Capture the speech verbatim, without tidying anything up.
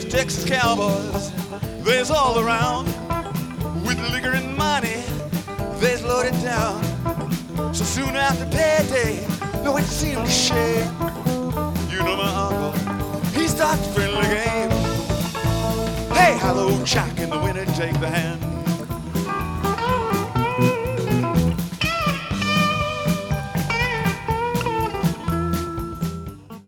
Texas cowboys, they's all around. With liquor and money, they's loaded down. So soon after payday, no, it seemed to shake. You know my uncle, he starts a friendly game. Hey, hello, Jack, in the winter, take the hand.